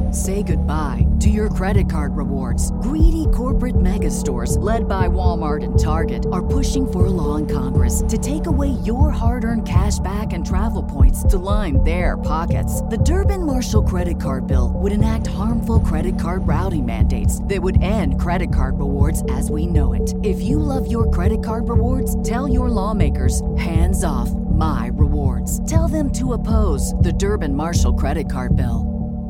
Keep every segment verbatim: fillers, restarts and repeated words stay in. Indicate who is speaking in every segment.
Speaker 1: Say goodbye to your credit card rewards. Greedy corporate mega stores, led by Walmart and Target, are pushing for a law in Congress to take away your hard-earned cash back and travel points to line their pockets. The Durbin-Marshall credit card bill would enact harmful credit card routing mandates that would end credit card rewards as we know it. If you love your credit card rewards, tell your lawmakers, hands off my rewards. Tell them to oppose the Durbin-Marshall credit card bill.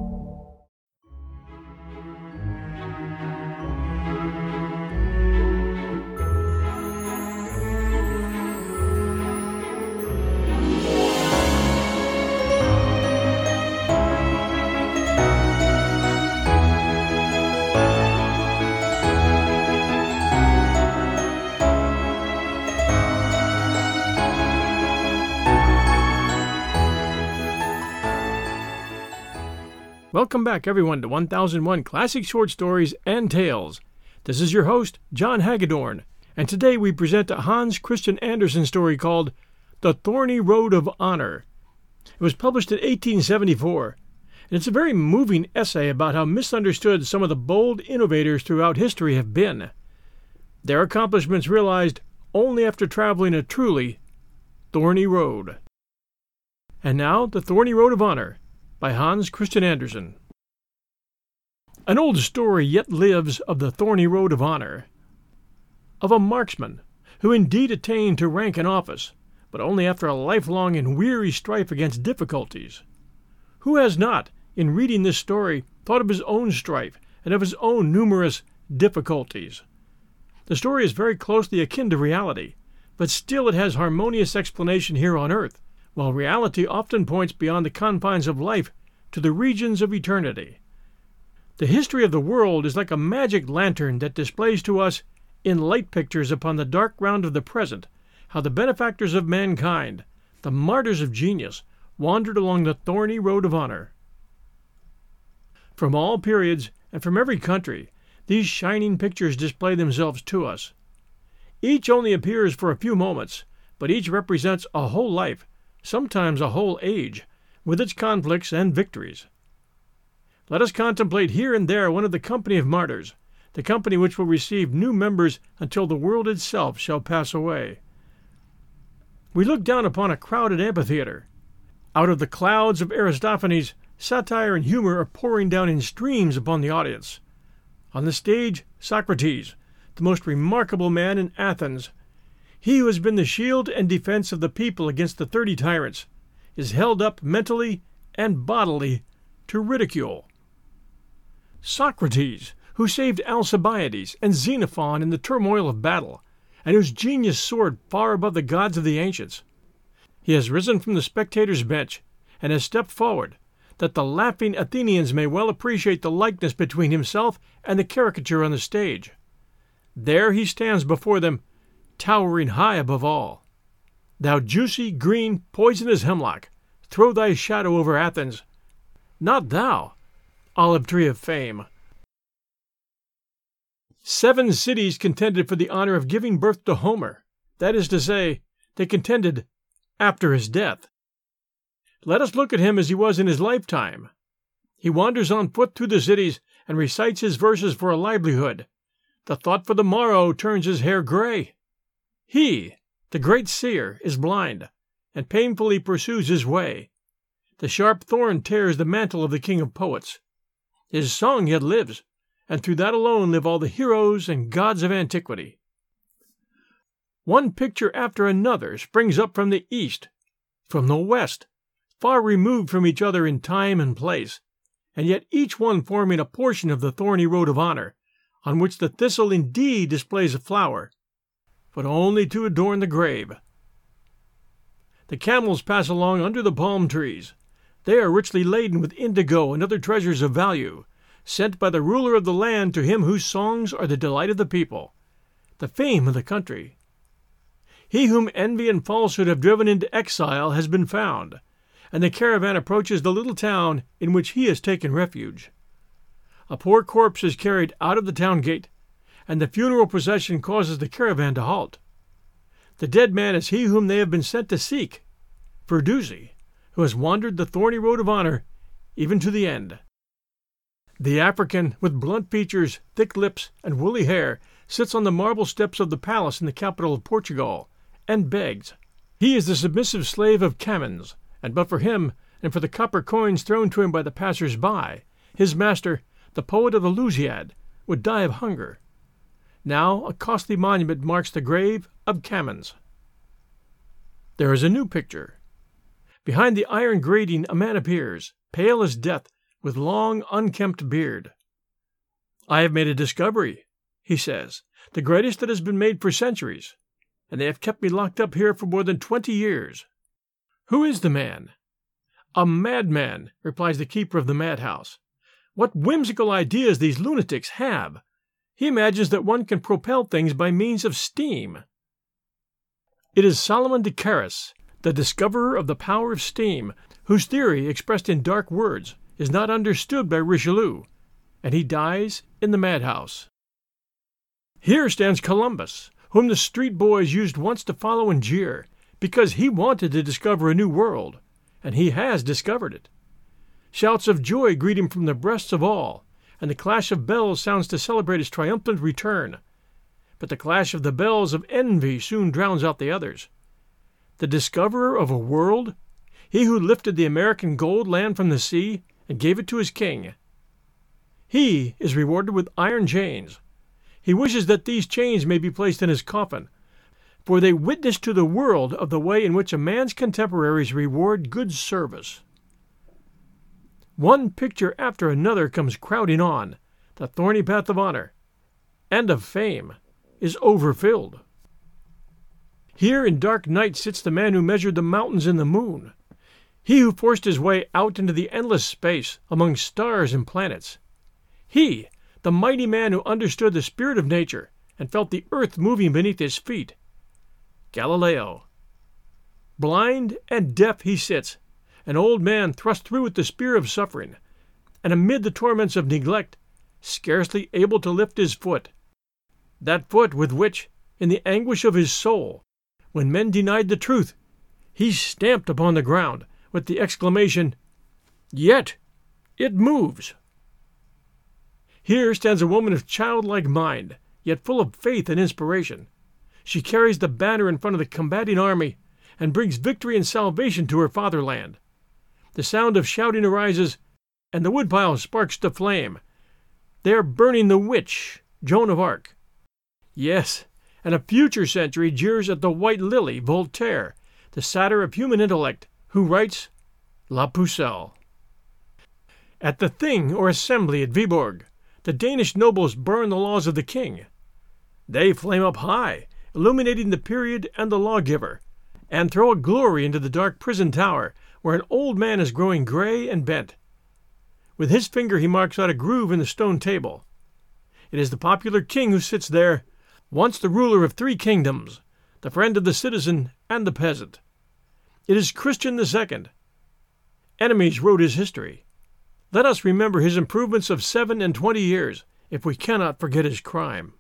Speaker 2: Welcome back, everyone, to one thousand one Classic Short Stories and Tales. This is your host, John Hagedorn, and today we present a Hans Christian Andersen story called The Thorny Road of Honor. It was published in eighteen seventy-four, and it's a very moving essay about how misunderstood some of the bold innovators throughout history have been. Their accomplishments realized only after traveling a truly thorny road. And now, The Thorny Road of Honor, by Hans Christian Andersen. An old story yet lives of the thorny road of honor, of a marksman who indeed attained to rank and office, but only after a lifelong and weary strife against difficulties. Who has not, in reading this story, thought of his own strife and of his own numerous difficulties? The story is very closely akin to reality, but still it has harmonious explanation here on earth, while reality often points beyond the confines of life to the regions of eternity. The history of the world is like a magic lantern that displays to us, in light pictures upon the dark ground of the present, how the benefactors of mankind, the martyrs of genius, wandered along the thorny road of honor. From all periods and from every country, these shining pictures display themselves to us. Each only appears for a few moments, but each represents a whole life, sometimes a whole age, with its conflicts and victories. Let us contemplate here and there one of the company of martyrs, the company which will receive new members until the world itself shall pass away. We look down upon a crowded amphitheater. Out of the clouds of Aristophanes, satire and humor are pouring down in streams upon the audience. On the stage, Socrates, the most remarkable man in Athens, he who has been the shield and defense of the people against the thirty tyrants, is held up mentally and bodily to ridicule. Socrates, who saved Alcibiades and Xenophon in the turmoil of battle, and whose genius soared far above the gods of the ancients. He has risen from the spectators' bench and has stepped forward, that the laughing Athenians may well appreciate the likeness between himself and the caricature on the stage. There he stands before them, towering high above all. Thou juicy, green, poisonous hemlock, throw thy shadow over Athens. Not thou, olive tree of fame. Seven cities contended for the honor of giving birth to Homer. That is to say, they contended after his death. Let us look at him as he was in his lifetime. He wanders on foot through the cities and recites his verses for a livelihood. The thought for the morrow turns his hair gray. He, the great seer, is blind, and painfully pursues his way. The sharp thorn tears the mantle of the king of poets. His song yet lives, and through that alone live all the heroes and gods of antiquity. One picture after another springs up from the east, from the west, far removed from each other in time and place, and yet each one forming a portion of the thorny road of honor, on which the thistle indeed displays a flower, but only to adorn the grave. The camels pass along under the palm trees. They are richly laden with indigo and other treasures of value, sent by the ruler of the land to him whose songs are the delight of the people, the fame of the country. He whom envy and falsehood have driven into exile has been found, and the caravan approaches the little town in which he has taken refuge. A poor corpse is carried out of the town gate, and the funeral procession causes the caravan to halt. The dead man is he whom they have been sent to seek, Firdusi, who has wandered the thorny road of honor even to the end. The African, with blunt features, thick lips, and woolly hair, sits on the marble steps of the palace in the capital of Portugal, and begs. He is the submissive slave of Camões, and but for him, and for the copper coins thrown to him by the passers-by, his master, the poet of the Lusiad, would die of hunger. Now a costly monument marks the grave of Camões. There is a new picture. Behind the iron grating a man appears, pale as death, with long, unkempt beard. "I have made a discovery," he says, "the greatest that has been made for centuries, and they have kept me locked up here for more than twenty years." "Who is the man?" "A madman," replies the keeper of the madhouse. "What whimsical ideas these lunatics have! He imagines that one can propel things by means of steam." It is Solomon de Caras, the discoverer of the power of steam, whose theory, expressed in dark words, is not understood by Richelieu, and he dies in the madhouse. Here stands Columbus, whom the street boys used once to follow and jeer, because he wanted to discover a new world, and he has discovered it. Shouts of joy greet him from the breasts of all, and the clash of bells sounds to celebrate his triumphant return. But the clash of the bells of envy soon drowns out the others. The discoverer of a world, he who lifted the American gold land from the sea and gave it to his king, he is rewarded with iron chains. He wishes that these chains may be placed in his coffin, for they witness to the world of the way in which a man's contemporaries reward good service. One picture after another comes crowding on. The thorny path of honor and of fame is overfilled. Here in dark night sits the man who measured the mountains in the moon, he who forced his way out into the endless space among stars and planets. He, the mighty man who understood the spirit of nature and felt the earth moving beneath his feet. Galileo. Blind and deaf he sits, an old man thrust through with the spear of suffering, and amid the torments of neglect, scarcely able to lift his foot, that foot with which, in the anguish of his soul, when men denied the truth, he stamped upon the ground with the exclamation, "Yet it moves." Here stands a woman of childlike mind, yet full of faith and inspiration. She carries the banner in front of the combating army and brings victory and salvation to her fatherland. The sound of shouting arises, and the woodpile sparks to flame. They are burning the witch, Joan of Arc. Yes, and a future century jeers at the white lily, Voltaire, the satyr of human intellect, who writes La Pucelle. At the Thing or Assembly at Viborg, the Danish nobles burn the laws of the king. They flame up high, illuminating the period and the lawgiver, and throw a glory into the dark prison tower, where an old man is growing gray and bent. With his finger he marks out a groove in the stone table. It is the popular king who sits there, once the ruler of three kingdoms, the friend of the citizen and the peasant. It is Christian the Second. Enemies wrote his history. Let us remember his improvements of seven and twenty years, if we cannot forget his crime.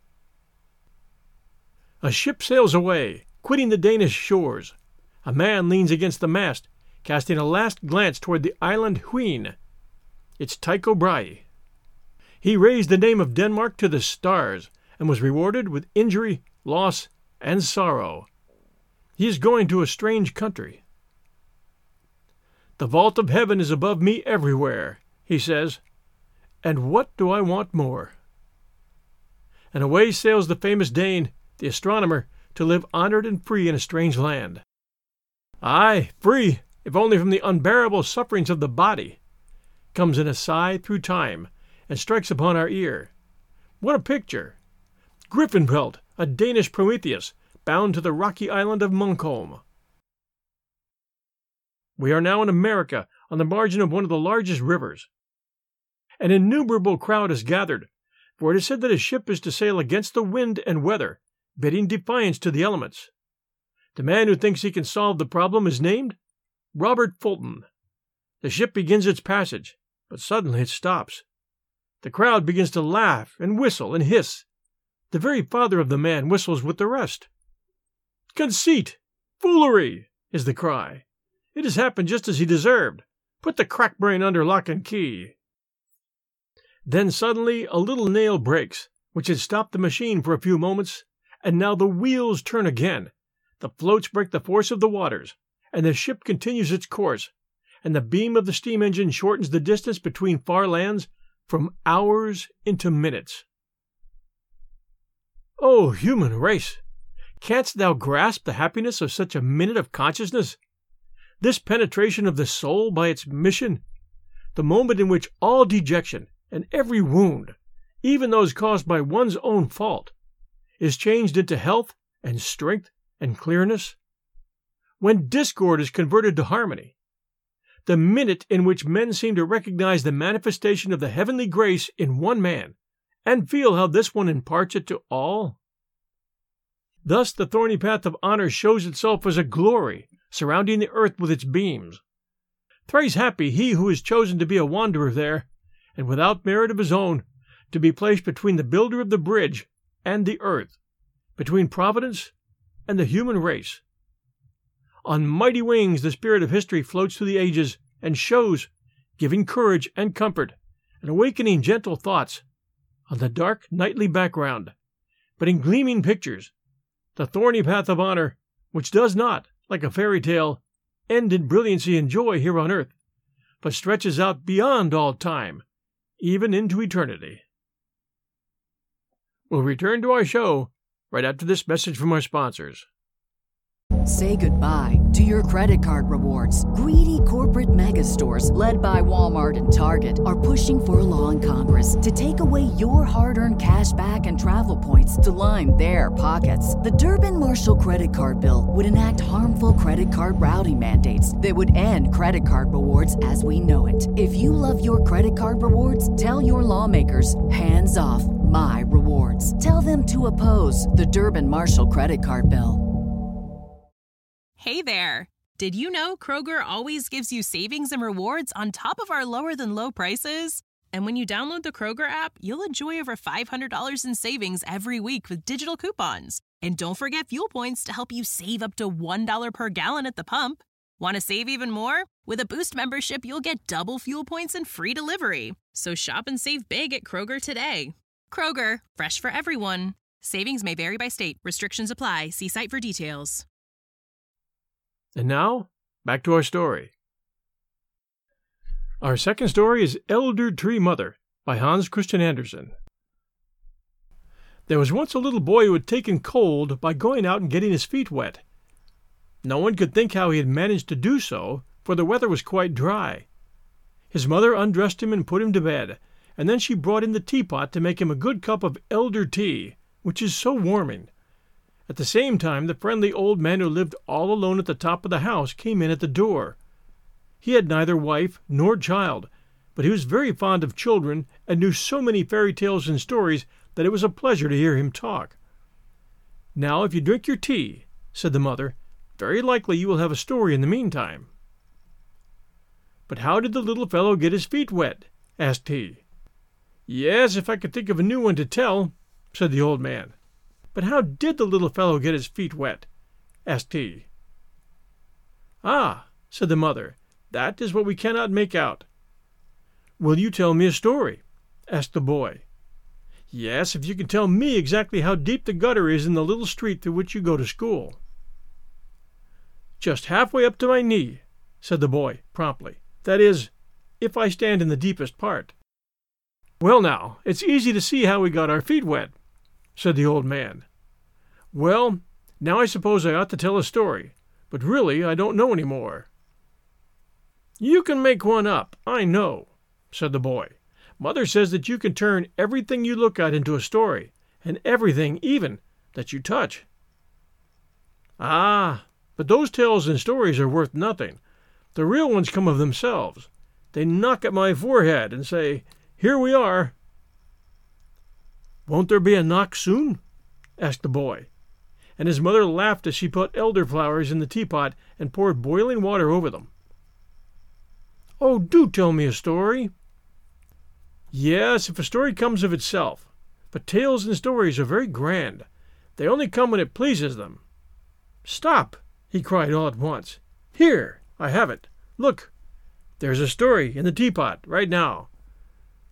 Speaker 2: A ship sails away, quitting the Danish shores. A man leans against the mast, casting a last glance toward the island Hween. It's Tycho Brahe. He raised the name of Denmark to the stars, and was rewarded with injury, loss, and sorrow. He is going to a strange country. "The vault of heaven is above me everywhere," he says, "and what do I want more?" And away sails the famous Dane, the astronomer, to live honored and free in a strange land. Aye, free, if only from the unbearable sufferings of the body, comes in a sigh through time, and strikes upon our ear. What a picture! Griffenfeld, a Danish Prometheus, bound to the rocky island of Munkholm. We are now in America, on the margin of one of the largest rivers. An innumerable crowd is gathered, for it is said that a ship is to sail against the wind and weather, bidding defiance to the elements. The man who thinks he can solve the problem is named Robert Fulton. The ship begins its passage, but suddenly it stops. The crowd begins to laugh and whistle and hiss. The very father of the man whistles with the rest. "Conceit! Foolery!" is the cry. "It has happened just as he deserved. Put the crack-brain under lock and key." Then suddenly a little nail breaks, which had stopped the machine for a few moments, and now the wheels turn again. The floats break the force of the waters, and the ship continues its course, and the beam of the steam engine shortens the distance between far lands from hours into minutes. O human race! Canst thou grasp the happiness of such a minute of consciousness? This penetration of the soul by its mission, the moment in which all dejection and every wound, even those caused by one's own fault, is changed into health and strength and clearness, when discord is converted to harmony, the minute in which men seem to recognize the manifestation of the heavenly grace in one man, and feel how this one imparts it to all. Thus the thorny path of honor shows itself as a glory surrounding the earth with its beams. Thrice happy he who is chosen to be a wanderer there, and without merit of his own, to be placed between the builder of the bridge and the earth, between Providence and the human race. On mighty wings the spirit of history floats through the ages and shows, giving courage and comfort, and awakening gentle thoughts, on the dark nightly background, but in gleaming pictures, the thorny path of honor, which does not, like a fairy tale, end in brilliancy and joy here on earth, but stretches out beyond all time, even into eternity. We'll return to our show right after this message from our sponsors.
Speaker 1: Say goodbye to your credit card rewards. Greedy corporate mega stores, led by Walmart and Target, are pushing for a law in Congress to take away your hard-earned cash back and travel points to line their pockets. The Durbin-Marshall credit card bill would enact harmful credit card routing mandates that would end credit card rewards as we know it. If you love your credit card rewards, tell your lawmakers, hands off my rewards. Tell them to oppose the Durbin-Marshall credit card bill.
Speaker 3: Hey there! Did you know Kroger always gives you savings and rewards on top of our lower-than-low prices? And when you download the Kroger app, you'll enjoy over five hundred dollars in savings every week with digital coupons. And don't forget fuel points to help you save up to one dollar per gallon at the pump. Want to save even more? With a Boost membership, you'll get double fuel points and free delivery. So shop and save big at Kroger today. Kroger, fresh for everyone. Savings may vary by state. Restrictions apply. See site for details.
Speaker 2: And now, back to our story. Our second story is Elder Tree Mother by Hans Christian Andersen. There was once a little boy who had taken cold by going out and getting his feet wet. No one could think how he had managed to do so, for the weather was quite dry. His mother undressed him and put him to bed, and then she brought in the teapot to make him a good cup of elder tea, which is so warming. At the same time, the friendly old man who lived all alone at the top of the house came in at the door. He had neither wife nor child, but he was very fond of children and knew so many fairy tales and stories that it was a pleasure to hear him talk. "Now, if you drink your tea," said the mother, "very likely you will have a story in the meantime." "But how did the little fellow get his feet wet?" asked he. "Yes, if I could think of a new one to tell," said the old man. "But how did the little fellow get his feet wet?" asked he. "Ah," said the mother, "that is what we cannot make out." "Will you tell me a story?" asked the boy. "Yes, if you can tell me exactly how deep the gutter is in the little street through which you go to school." "Just halfway up to my knee," said the boy promptly. "That is, if I stand in the deepest part." "Well now, it's easy to see how we got our feet wet," said the old man. "Well, now I suppose I ought to tell a story, but really I don't know any more." "You can make one up, I know," said the boy. "Mother says that you can turn everything you look at into a story, and everything, even, that you touch." "Ah, but those tales and stories are worth nothing. The real ones come of themselves. They knock at my forehead and say, 'Here we are.'" "Won't there be a knock soon?" asked the boy, and his mother laughed as she put elderflowers in the teapot and poured boiling water over them. "Oh, do tell me a story." "Yes, if a story comes of itself. But tales and stories are very grand. They only come when it pleases them." "Stop!" he cried all at once. "Here, I have it. Look, there's a story in the teapot right now."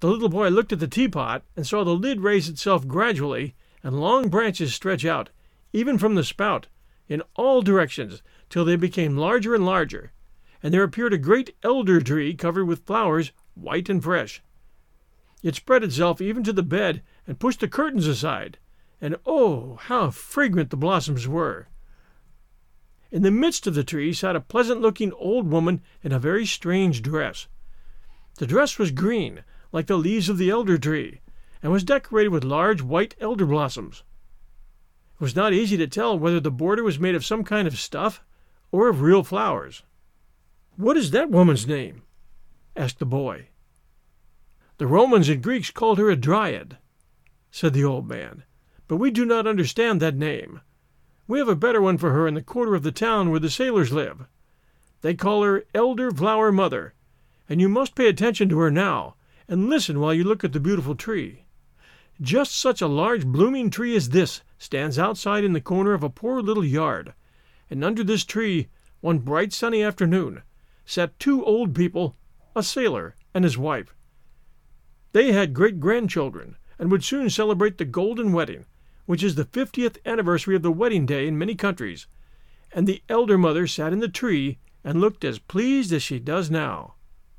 Speaker 2: The little boy looked at the teapot and saw the lid raise itself gradually and long branches stretch out, even from the spout, in all directions, till they became larger and larger, and there appeared a great elder tree covered with flowers, white and fresh. It spread itself even to the bed and pushed the curtains aside, and oh, how fragrant the blossoms were! In the midst of the tree sat a pleasant-looking old woman in a very strange dress. The dress was green, like the leaves of the elder tree, and was decorated with large white elder blossoms. It was not easy to tell whether the border was made of some kind of stuff or of real flowers. "What is that woman's name?" asked the boy. "The Romans and Greeks called her a Dryad," said the old man, "but we do not understand that name. We have a better one for her in the quarter of the town where the sailors live. They call her Elder Flower Mother, and you must pay attention to her now, and listen while you look at the beautiful tree. Just such a large blooming tree as this stands outside in the corner of a poor little yard, and under this tree, one bright sunny afternoon, sat two old people, a sailor and his wife. They had great-grandchildren, and would soon celebrate the golden wedding, which is the fiftieth anniversary of the wedding day in many countries, and the elder mother sat in the tree and looked as pleased as she does now.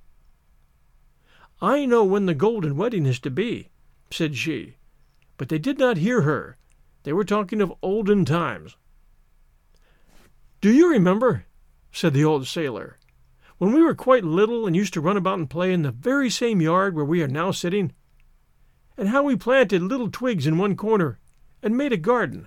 Speaker 2: "I know when the golden wedding is to be," said she, but they did not hear her. They were talking of olden times. "Do you remember," said the old sailor, "when we were quite little and used to run about and play in the very same yard where we are now sitting, and how we planted little twigs in one corner and made a garden?"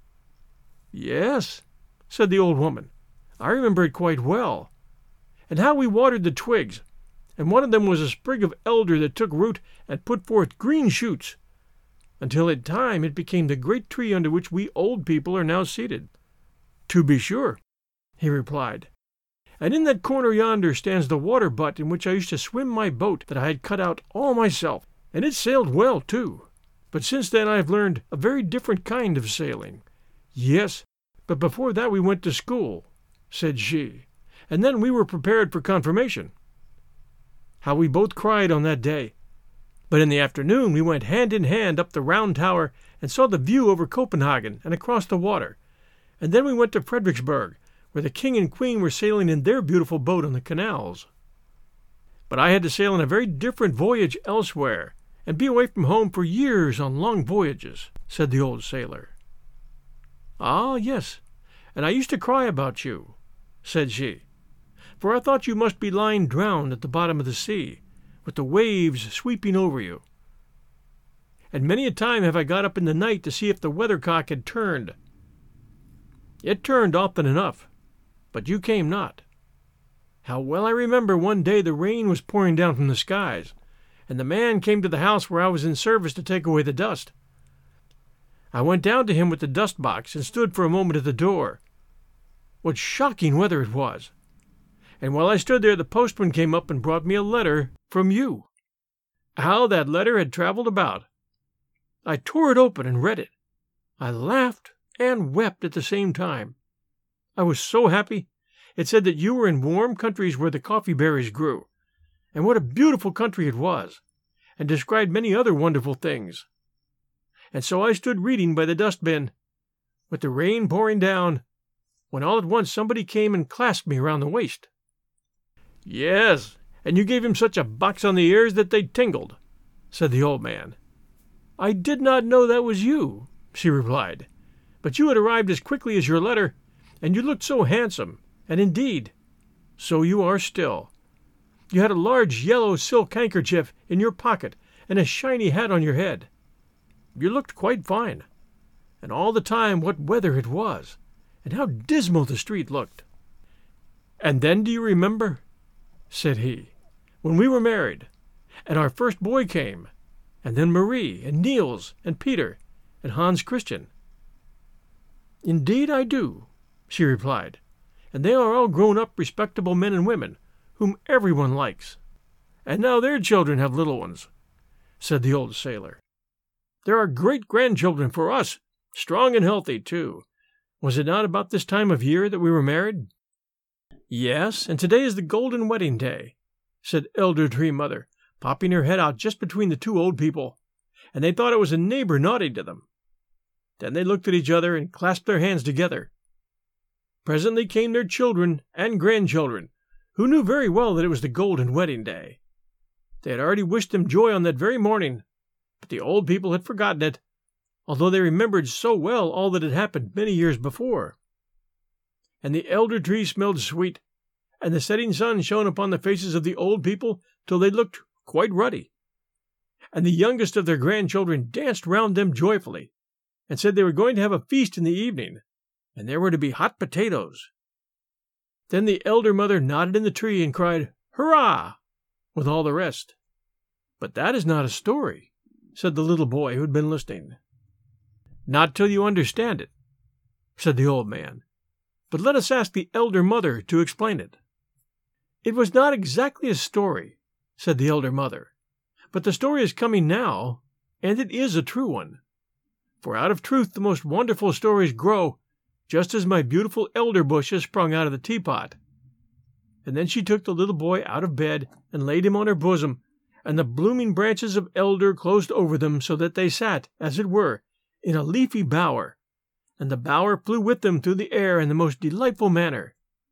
Speaker 2: "Yes," said the old woman, "I remember it quite well. And how we watered the twigs, and one of them was a sprig of elder that took root and put forth green shoots, until in time it became the great tree under which we old people are now seated." "To be sure," he replied, "and in that corner yonder stands the water butt in which I used to swim my boat that I had cut out all myself, and it sailed well too. But since then I have learned a very different kind of sailing." "Yes, but before that we went to school," said she, "and then we were prepared for confirmation. How we both cried on that day! But in the afternoon we went hand in hand up the round tower and saw the view over Copenhagen and across the water, and then we went to Fredericksburg, where the king and queen were sailing in their beautiful boat on the canals. But I had to sail on a very different voyage elsewhere, and be away from home for years on long voyages," said the old sailor. "Ah, yes, and I used to cry about you," said she, "for I thought you must be lying drowned at the bottom of the sea, with the waves sweeping over you. And many a time have I got up in the night to see if the weathercock had turned. It turned often enough, but you came not. How well I remember one day the rain was pouring down from the skies, and the man came to the house where I was in service to take away the dust. I went down to him with the dust-box and stood for a moment at the door. What shocking weather it was! And while I stood there the postman came up and brought me a letter from you. How that letter had travelled about! I tore it open and read it. I laughed and wept at the same time. I was so happy. It said that you were in warm countries where the coffee berries grew, and what a beautiful country it was, and described many other wonderful things. And so I stood reading by the dustbin, with the rain pouring down, when all at once somebody came and clasped me round the waist." "Yes, and you gave him such a box on the ears that they tingled," said the old man. "I did not know that was you," she replied, "but you had arrived as quickly as your letter, and you looked so handsome, and indeed, so you are still. You had a large yellow silk handkerchief in your pocket and a shiny hat on your head. You looked quite fine, and all the time what weather it was, and how dismal the street looked. And then do you remember," said he, "when we were married, and our first boy came, and then Marie, and Niels, and Peter, and Hans Christian?" "Indeed I do," she replied, "and they are all grown-up respectable men and women, whom everyone likes. And now their children have little ones," said the old sailor. "There are great-grandchildren for us, strong and healthy, too. Was it not about this time of year that we were married?" "Yes, and today is the golden wedding day," said Elder Tree Mother, popping her head out just between the two old people, and they thought it was a neighbor nodding to them. Then they looked at each other and clasped their hands together. Presently came their children and grandchildren, who knew very well that it was the golden wedding day. They had already wished them joy on that very morning, but the old people had forgotten it, although they remembered so well all that had happened many years before. And the elder tree smelled sweet, and the setting sun shone upon the faces of the old people till they looked quite ruddy. And the youngest of their grandchildren danced round them joyfully, and said they were going to have a feast in the evening, and there were to be hot potatoes. Then the elder mother nodded in the tree and cried, "Hurrah!" with all the rest. "But that is not a story," said the little boy who had been listening. "Not till you understand it," said the old man. "But let us ask the elder mother to explain it." "It was not exactly a story," said the elder mother, "but the story is coming now, and it is a true one. For out of truth the most wonderful stories grow, just as my beautiful elder bush has sprung out of the teapot." And then she took the little boy out of bed and laid him on her bosom, and the blooming branches of elder closed over them so that they sat, as it were, in a leafy bower, and the bower flew with them through the air in the most delightful manner.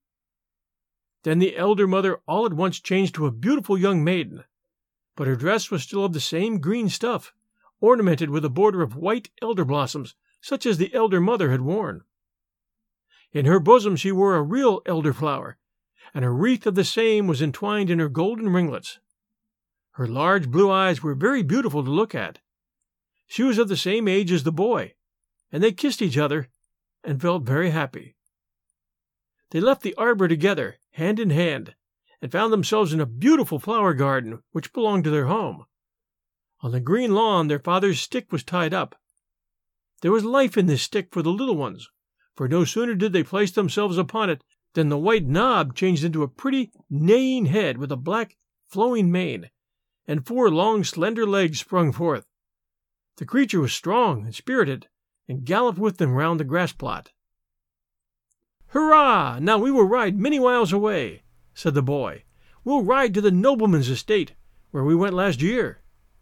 Speaker 2: Then the elder mother all at once changed to a beautiful young maiden, but her dress was still of the same green stuff, ornamented with a border of white elder blossoms, such as the elder mother had worn. In her bosom she wore a real elder flower, and a wreath of the same was entwined in her golden ringlets. Her large blue eyes were very beautiful to look at. She was of the same age as the boy, and they kissed each other and felt very happy. They left the arbor together, hand in hand, and found themselves in a beautiful flower garden which belonged to their home. On the green lawn their father's stick was tied up. There was life in this stick for the little ones, for no sooner did they place themselves upon it than the white knob changed into a pretty neighing head with a black flowing mane, and four long slender legs sprung forth. The creature was strong and spirited, and galloped with them round the grass plot. "Hurrah! Now we will ride many miles away," said the boy. "We'll ride to the nobleman's estate, where we went last year."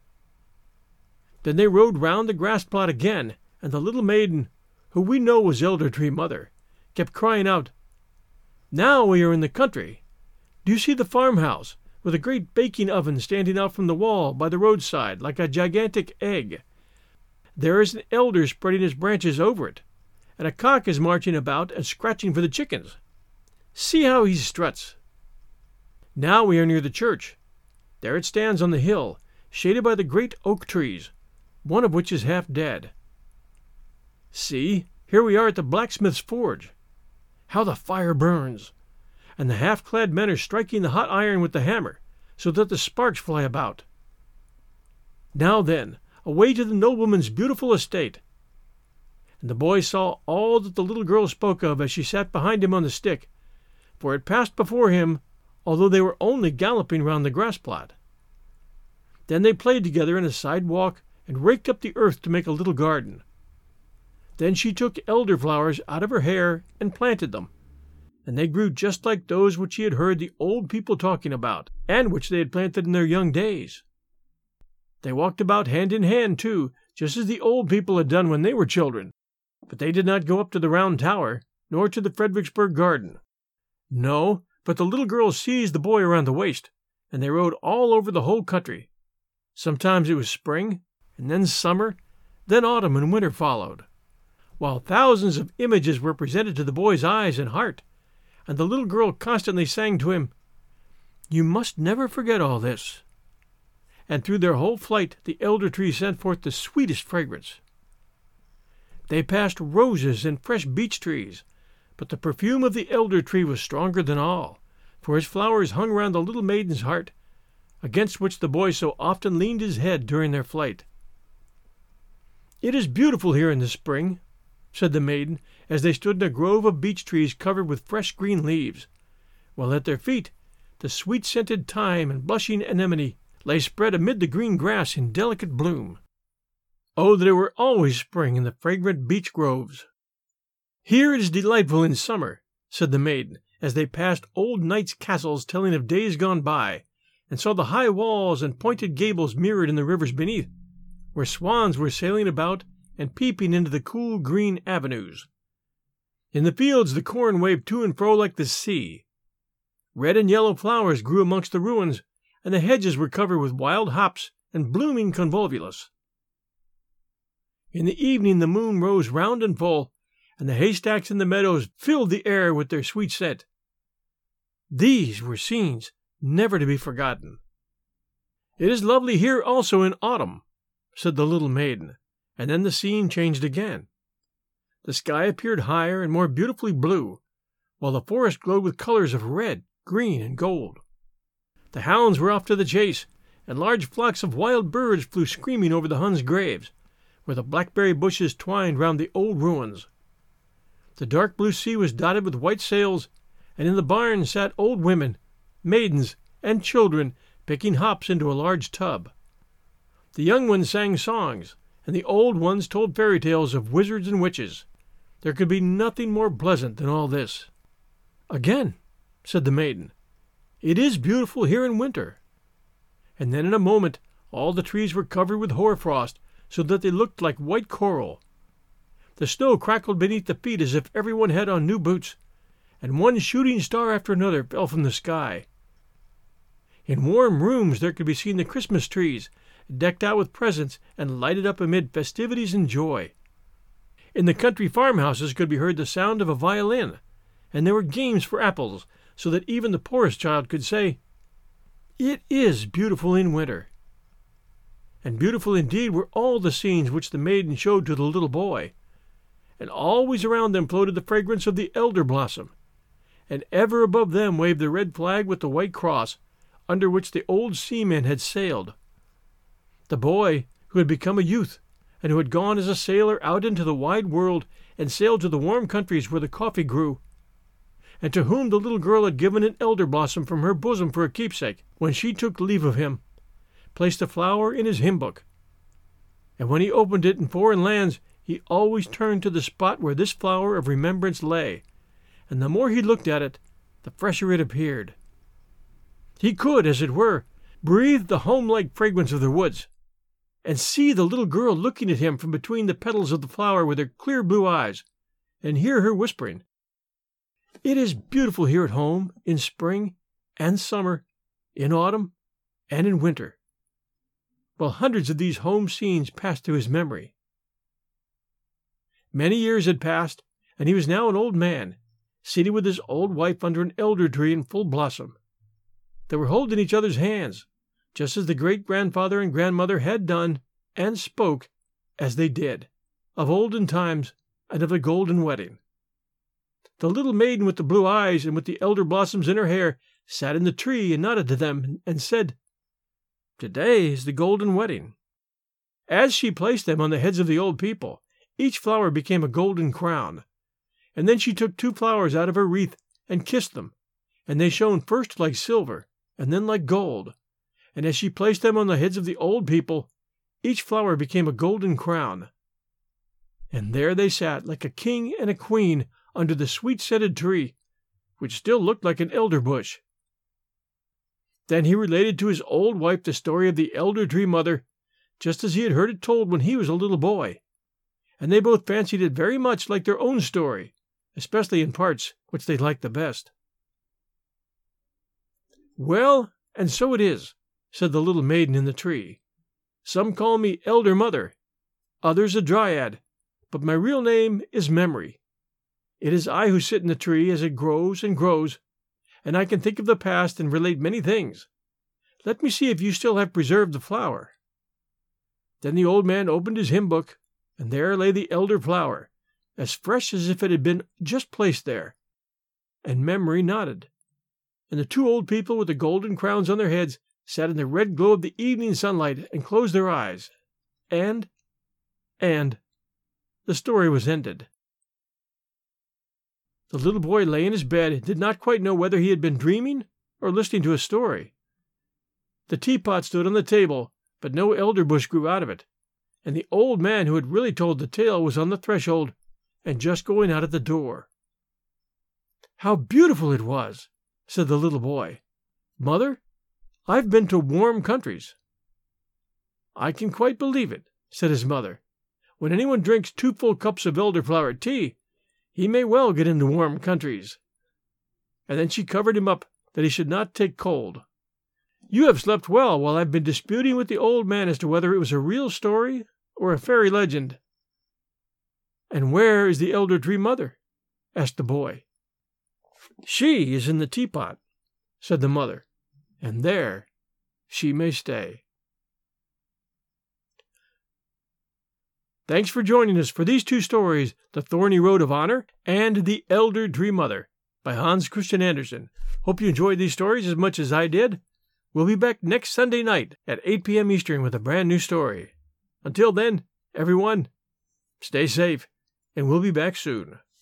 Speaker 2: Then they rode round the grass plot again, and the little maiden, who we know was Elder Tree Mother, kept crying out, "Now we are in the country. Do you see the farmhouse, with a great baking oven standing out from the wall by the roadside like a gigantic egg? There is an elder spreading his branches over it, and a cock is marching about and scratching for the chickens. See how he struts. Now we are near the church. There it stands on the hill, shaded by the great oak trees, one of which is half dead. See, here we are at the blacksmith's forge. How the fire burns! And the half-clad men are striking the hot iron with the hammer, so that the sparks fly about. Now then, away to the nobleman's beautiful estate." And the boy saw all that the little girl spoke of as she sat behind him on the stick, for it passed before him, although they were only galloping round the grass plot. Then they played together in a side walk and raked up the earth to make a little garden. Then she took elder flowers out of her hair and planted them, and they grew just like those which she had heard the old people talking about, and which they had planted in their young days. They walked about hand in hand, too, just as the old people had done when they were children, but they did not go up to the Round Tower, nor to the Fredericksburg Garden. No, but the little girl seized the boy around the waist, and they rode all over the whole country. Sometimes it was spring, and then summer, then autumn and winter followed, while thousands of images were presented to the boy's eyes and heart, and the little girl constantly sang to him, "You must never forget all this." And through their whole flight the elder tree sent forth the sweetest fragrance. They passed roses and fresh beech trees, but the perfume of the elder tree was stronger than all, for its flowers hung round the little maiden's heart, against which the boy so often leaned his head during their flight. "It is beautiful here in the spring," said the maiden, as they stood in a grove of beech trees covered with fresh green leaves, while at their feet the sweet-scented thyme and blushing anemone lay spread amid the green grass in delicate bloom. Oh, that it were always spring in the fragrant beech groves! "Here it is delightful in summer," said the maiden, as they passed old knights' castles telling of days gone by, and saw the high walls and pointed gables mirrored in the rivers beneath, where swans were sailing about and peeping into the cool green avenues. In the fields the corn waved to and fro like the sea. Red and yellow flowers grew amongst the ruins, and the hedges were covered with wild hops and blooming convolvulus. In the evening the moon rose round and full, and the haystacks in the meadows filled the air with their sweet scent. These were scenes never to be forgotten. "It is lovely here also in autumn," said the little maiden, and then the scene changed again. The sky appeared higher and more beautifully blue, while the forest glowed with colors of red, green, and gold. The hounds were off to the chase, and large flocks of wild birds flew screaming over the Huns' graves, where the blackberry bushes twined round the old ruins. The dark blue sea was dotted with white sails, and in the barn sat old women, maidens, and children picking hops into a large tub. The young ones sang songs, and the old ones told fairy tales of wizards and witches. There could be nothing more pleasant than all this. "Again," said the maiden, "it is beautiful here in winter." And then in a moment all the trees were covered with hoarfrost, so that they looked like white coral. The snow crackled beneath the feet as if everyone had on new boots, and one shooting star after another fell from the sky. In warm rooms there could be seen the Christmas trees, decked out with presents and lighted up amid festivities and joy. In the country farmhouses could be heard the sound of a violin, and there were games for apples, so that even the poorest child could say, "It is beautiful in winter." And beautiful indeed were all the scenes which the maiden showed to the little boy, and always around them floated the fragrance of the elder blossom, and ever above them waved the red flag with the white cross, under which the old seamen had sailed. The boy, who had become a youth, and who had gone as a sailor out into the wide world and sailed to the warm countries where the coffee grew, and to whom the little girl had given an elder blossom from her bosom for a keepsake, when she took leave of him, placed a flower in his hymn book. And when he opened it in foreign lands, he always turned to the spot where this flower of remembrance lay, and the more he looked at it, the fresher it appeared. He could, as it were, breathe the home-like fragrance of the woods, and see the little girl looking at him from between the petals of the flower with her clear blue eyes, and hear her whispering, "It is beautiful here at home, in spring and summer, in autumn and in winter." Well, hundreds of these home scenes passed through his memory. Many years had passed, and he was now an old man, seated with his old wife under an elder tree in full blossom. They were holding each other's hands, just as the great-grandfather and grandmother had done, and spoke, as they did, of olden times and of the golden wedding. The little maiden with the blue eyes and with the elder blossoms in her hair sat in the tree and nodded to them and said, "Today is the golden wedding." As she placed them on the heads of the old people, each flower became a golden crown, and then she took two flowers out of her wreath and kissed them, and they shone first like silver and then like gold, and as she placed them on the heads of the old people, each flower became a golden crown. And there they sat like a king and a queen under the sweet-scented tree, which still looked like an elder bush. Then he related to his old wife the story of the elder tree mother, just as he had heard it told when he was a little boy, and they both fancied it very much like their own story, especially in parts which they liked the best. "Well, and so it is," said the little maiden in the tree. "Some call me Elder Mother, others a Dryad, but my real name is Memory. It is I who sit in the tree as it grows and grows, and I can think of the past and relate many things. Let me see if you still have preserved the flower." Then the old man opened his hymn book, and there lay the elder flower, as fresh as if it had been just placed there. And Memory nodded, and the two old people with the golden crowns on their heads sat in the red glow of the evening sunlight and closed their eyes, and, and, the story was ended. The little boy lay in his bed and did not quite know whether he had been dreaming or listening to a story. The teapot stood on the table, but no elder bush grew out of it, and the old man who had really told the tale was on the threshold and just going out at the door. "How beautiful it was!" said the little boy. "Mother, I've been to warm countries." "I can quite believe it," said his mother. "When anyone drinks two full cups of elderflower tea, he may well get into warm countries." And then she covered him up that he should not take cold. "You have slept well while I've been disputing with the old man as to whether it was a real story or a fairy legend." "And where is the elder tree mother?" asked the boy. "She is in the teapot," said the mother, "and there she may stay." Thanks for joining us for these two stories, The Thorny Road of Honor and The Elder Tree Mother by Hans Christian Andersen. Hope you enjoyed these stories as much as I did. We'll be back next Sunday night at eight p.m. Eastern with a brand new story. Until then, everyone, stay safe, and we'll be back soon.